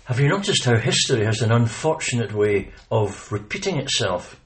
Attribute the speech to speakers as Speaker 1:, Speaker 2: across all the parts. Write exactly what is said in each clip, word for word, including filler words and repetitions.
Speaker 1: Have you noticed how history has an unfortunate way of repeating itself?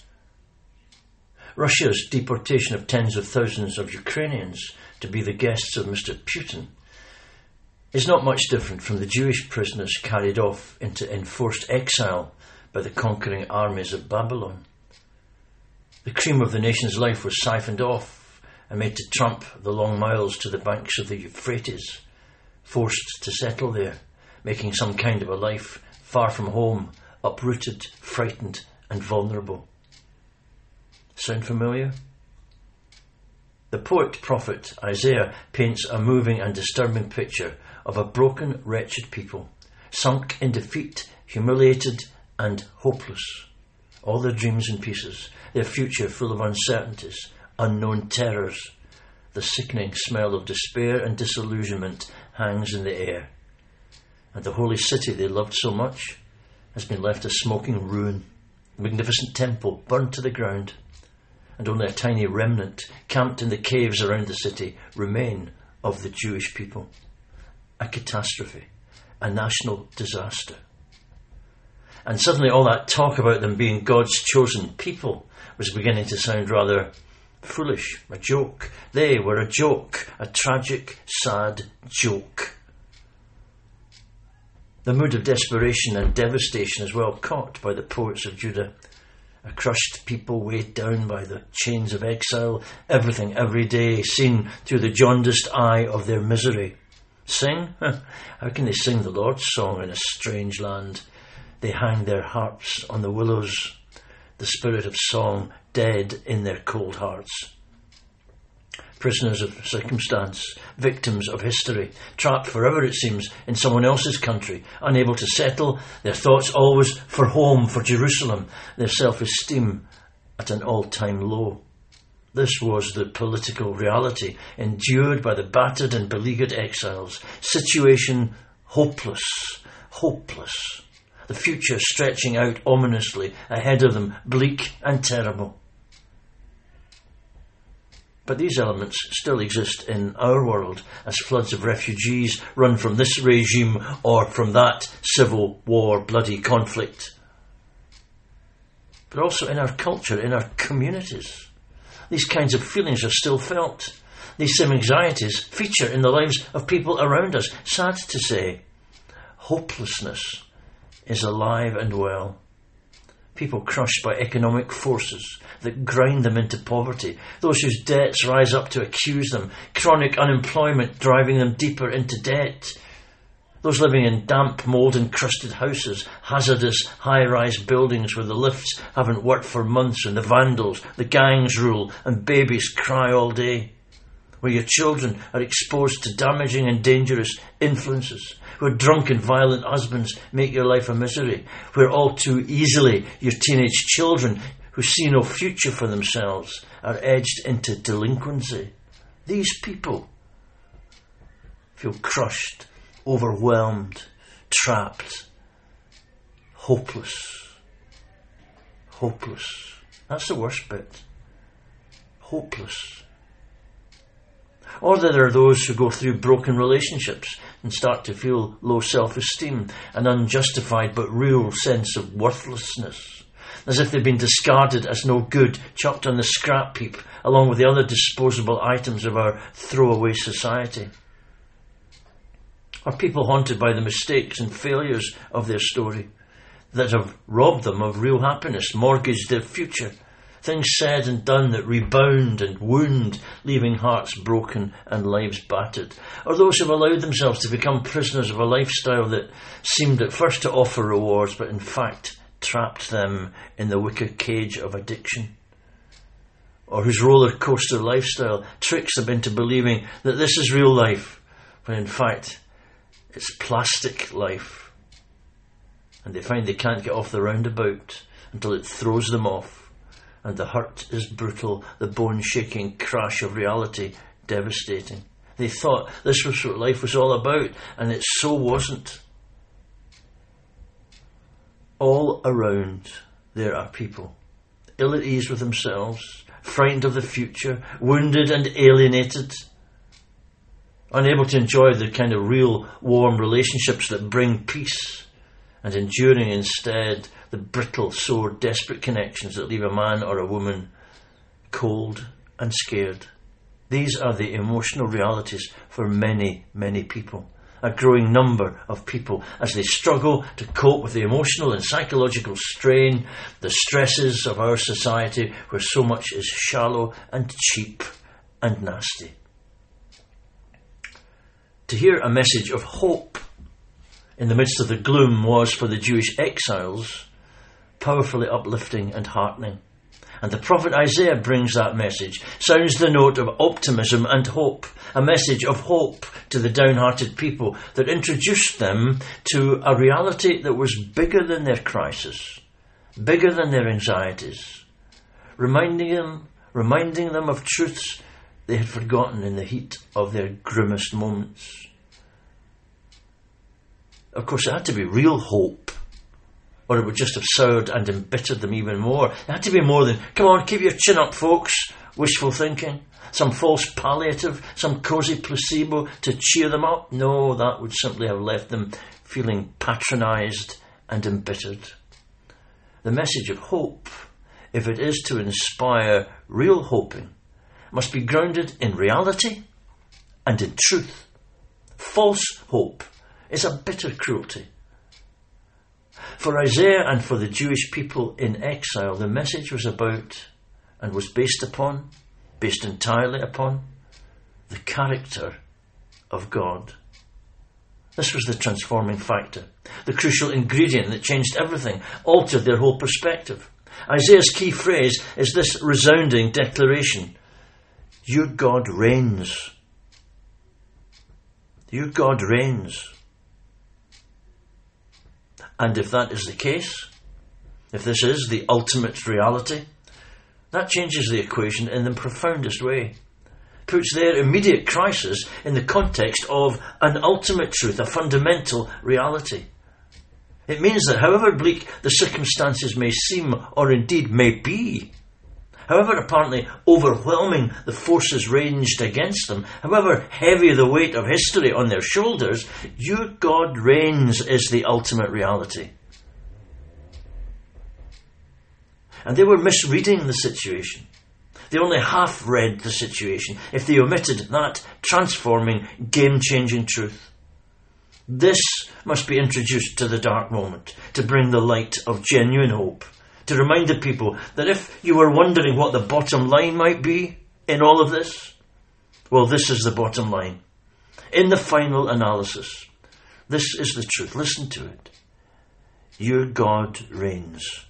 Speaker 1: Russia's deportation of tens of thousands of Ukrainians to be the guests of Mister Putin is not much different from the Jewish prisoners carried off into enforced exile by the conquering armies of Babylon. The cream of the nation's life was siphoned off and made to tramp the long miles to the banks of the Euphrates, forced to settle there, making some kind of a life far from home, uprooted, frightened and vulnerable. Sound familiar? The poet-prophet Isaiah paints a moving and disturbing picture of a broken, wretched people, sunk in defeat, humiliated and hopeless. All their dreams in pieces, their future full of uncertainties, unknown terrors. The sickening smell of despair and disillusionment hangs in the air. And the holy city they loved so much has been left a smoking ruin, a magnificent temple burned to the ground, and only a tiny remnant, camped in the caves around the city, remain of the Jewish people. A catastrophe, a national disaster. And suddenly all that talk about them being God's chosen people was beginning to sound rather foolish, a joke. They were a joke, a tragic, sad joke. The mood of desperation and devastation is well caught by the poets of Judah. A crushed people weighed down by the chains of exile, everything every day seen through the jaundiced eye of their misery. Sing? How can they sing the Lord's song in a strange land? They hang their harps on the willows, the spirit of song dead in their cold hearts. Prisoners of circumstance, victims of history, trapped forever, it seems, in someone else's country, unable to settle, their thoughts always for home, for Jerusalem, their self-esteem at an all-time low. This was the political reality endured by the battered and beleaguered exiles. Situation hopeless, hopeless. The future stretching out ominously ahead of them, bleak and terrible. But these elements still exist in our world as floods of refugees run from this regime or from that civil war, bloody conflict. But also in our culture, in our communities. These kinds of feelings are still felt. These same anxieties feature in the lives of people around us. Sad to say, hopelessness is alive and well. People crushed by economic forces that grind them into poverty, those whose debts rise up to accuse them, chronic unemployment driving them deeper into debt, those living in damp, mould-encrusted houses, hazardous high-rise buildings where the lifts haven't worked for months and the vandals, the gangs rule and babies cry all day, where your children are exposed to damaging and dangerous influences, where drunk and violent husbands make your life a misery, where all too easily your teenage children who see no future for themselves are edged into delinquency. These people feel crushed, overwhelmed, trapped, hopeless. Hopeless. That's the worst bit. Hopeless. Or there are those who go through broken relationships and start to feel low self-esteem, an unjustified but real sense of worthlessness, as if they've been discarded as no good, chucked on the scrap heap along with the other disposable items of our throwaway society. Or people haunted by the mistakes and failures of their story that have robbed them of real happiness, mortgaged their future. Things said and done that rebound and wound, leaving hearts broken and lives battered. Or those who have allowed themselves to become prisoners of a lifestyle that seemed at first to offer rewards, but in fact trapped them in the wicker cage of addiction. Or whose roller coaster lifestyle tricks them into believing that this is real life, when in fact it's plastic life. And they find they can't get off the roundabout until it throws them off. And the hurt is brutal, the bone-shaking crash of reality devastating. They thought this was what life was all about, and it so wasn't. All around there are people, ill at ease with themselves, frightened of the future, wounded and alienated, unable to enjoy the kind of real warm relationships that bring peace, and enduring instead the brittle, sore, desperate connections that leave a man or a woman cold and scared. These are the emotional realities for many, many people. A growing number of people as they struggle to cope with the emotional and psychological strain, the stresses of our society where so much is shallow and cheap and nasty. To hear a message of hope in the midst of the gloom was for the Jewish exiles powerfully uplifting and heartening. And the prophet Isaiah brings that message, sounds the note of optimism and hope, a message of hope to the downhearted people that introduced them to a reality that was bigger than their crisis, bigger than their anxieties, reminding them, reminding them of truths they had forgotten in the heat of their grimmest moments. Of course, it had to be real hope, or it would just have soured and embittered them even more. It had to be more than, come on, keep your chin up, folks, wishful thinking, some false palliative, some cosy placebo to cheer them up. No, that would simply have left them feeling patronised and embittered. The message of hope, if it is to inspire real hoping, must be grounded in reality and in truth. False hope is a bitter cruelty. For Isaiah and for the Jewish people in exile, the message was about and was based upon, based entirely upon, the character of God. This was the transforming factor, the crucial ingredient that changed everything, altered their whole perspective. Isaiah's key phrase is this resounding declaration: your God reigns. Your God reigns. And if that is the case, if this is the ultimate reality, that changes the equation in the profoundest way. Puts their immediate crisis in the context of an ultimate truth, a fundamental reality. It means that however bleak the circumstances may seem, or indeed may be, however apparently overwhelming the forces ranged against them, however heavy the weight of history on their shoulders, your God reigns is the ultimate reality. And they were misreading the situation. They only half read the situation if they omitted that transforming, game-changing truth. This must be introduced to the dark moment to bring the light of genuine hope, to remind the people that if you were wondering what the bottom line might be in all of this, well, this is the bottom line. In the final analysis, this is the truth. Listen to it. Your God reigns.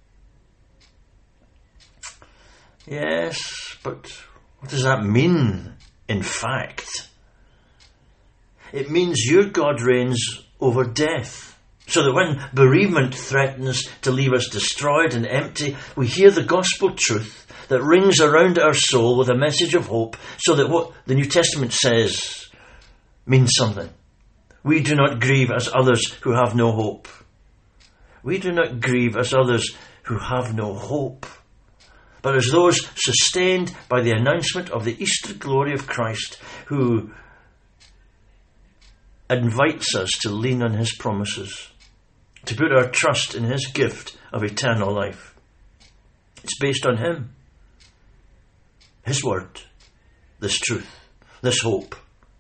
Speaker 1: Yes, but what does that mean, in fact? It means your God reigns over death. So that when bereavement threatens to leave us destroyed and empty, we hear the gospel truth that rings around our soul with a message of hope, so that what the New Testament says means something. We do not grieve as others who have no hope. We do not grieve as others who have no hope, but as those sustained by the announcement of the Easter glory of Christ, who invites us to lean on his promises, to put our trust in his gift of eternal life. It's based on him, his word, this truth, this hope.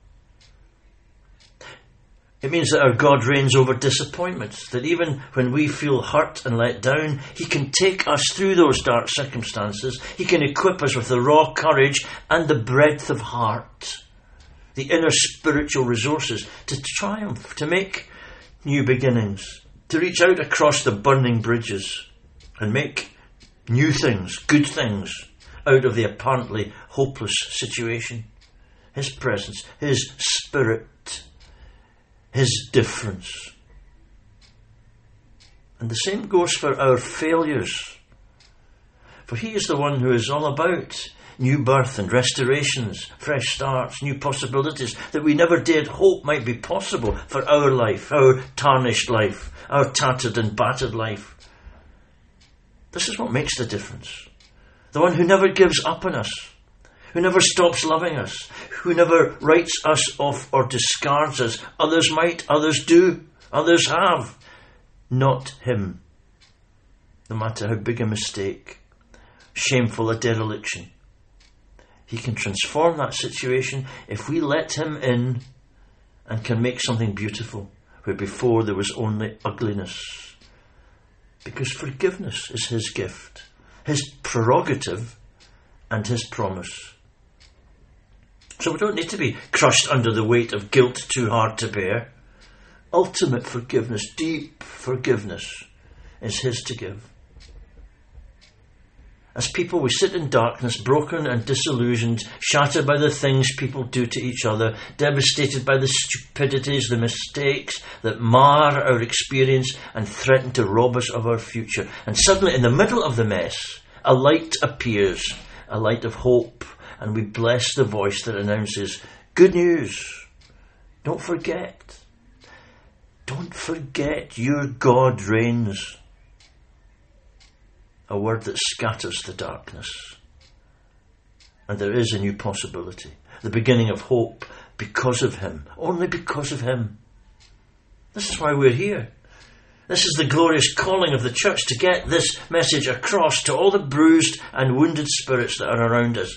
Speaker 1: It means that our God reigns over disappointments, that even when we feel hurt and let down, he can take us through those dark circumstances. He can equip us with the raw courage and the breadth of heart, the inner spiritual resources to triumph, to make new beginnings, to reach out across the burning bridges and make new things, good things, out of the apparently hopeless situation. His presence, his spirit, his difference. And the same goes for our failures. For he is the one who is all about new birth and restorations, fresh starts, new possibilities that we never dared hope might be possible for our life, our tarnished life, our tattered and battered life. This is what makes the difference. The one who never gives up on us, who never stops loving us, who never writes us off or discards us. Others might, others do, others have. not him. No matter how big a mistake, shameful a dereliction, he can transform that situation if we let him in and can make something beautiful where before there was only ugliness. Because forgiveness is his gift, his prerogative and his promise. So we don't need to be crushed under the weight of guilt too hard to bear. Ultimate forgiveness, deep forgiveness, is his to give. As people, we sit in darkness, broken and disillusioned, shattered by the things people do to each other, devastated by the stupidities, the mistakes that mar our experience and threaten to rob us of our future. And suddenly, in the middle of the mess, a light appears, a light of hope, and we bless the voice that announces, good news. Don't forget. Don't forget your God reigns. A word that scatters the darkness. And there is a new possibility. The beginning of hope because of him. Only because of him. This is why we're here. This is the glorious calling of the church, to get this message across to all the bruised and wounded spirits that are around us.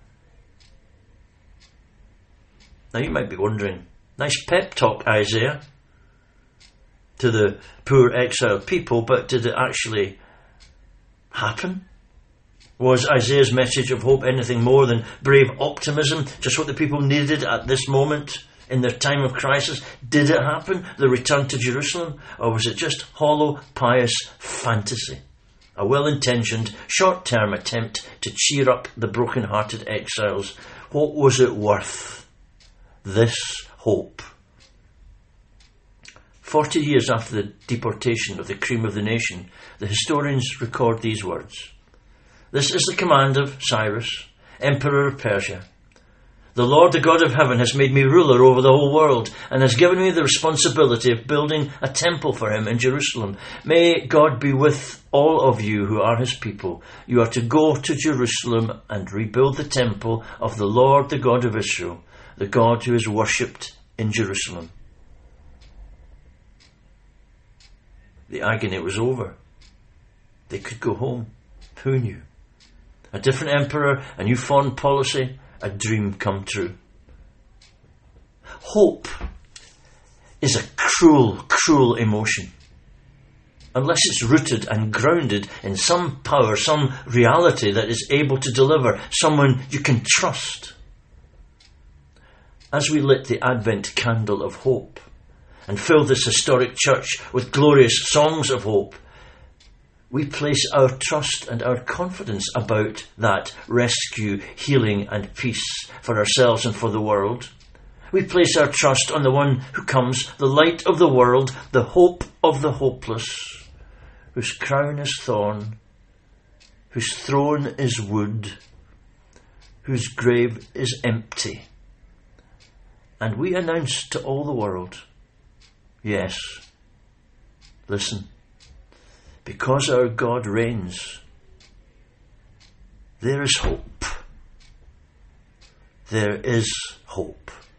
Speaker 1: Now you might be wondering, nice pep talk, Isaiah, to the poor exiled people, but did it actually happen? Was Isaiah's message of hope anything more than brave optimism, just what the people needed at this moment in their time of crisis? Did it happen, the return to Jerusalem? Or was it just hollow, pious fantasy? A well-intentioned, short-term attempt to cheer up the broken-hearted exiles? What was it worth? This hope. Forty years after the deportation of the cream of the nation, the historians record these words. This is the command of Cyrus, Emperor of Persia. The Lord, the God of heaven, has made me ruler over the whole world and has given me the responsibility of building a temple for him in Jerusalem. May God be with all of you who are his people. You are to go to Jerusalem and rebuild the temple of the Lord, the God of Israel, the God who is worshipped in Jerusalem. The agony was over. They could go home. Who knew? A different emperor, a new foreign policy, a dream come true. Hope is a cruel, cruel emotion. Unless it's rooted and grounded in some power, some reality that is able to deliver, someone you can trust. As we lit the Advent candle of hope, and fill this historic church with glorious songs of hope, we place our trust and our confidence about that rescue, healing and peace for ourselves and for the world. We place our trust on the one who comes, the light of the world, the hope of the hopeless, whose crown is thorn, whose throne is wood, whose grave is empty. And we announce to all the world, yes, listen, because our God reigns, there is hope. There is hope.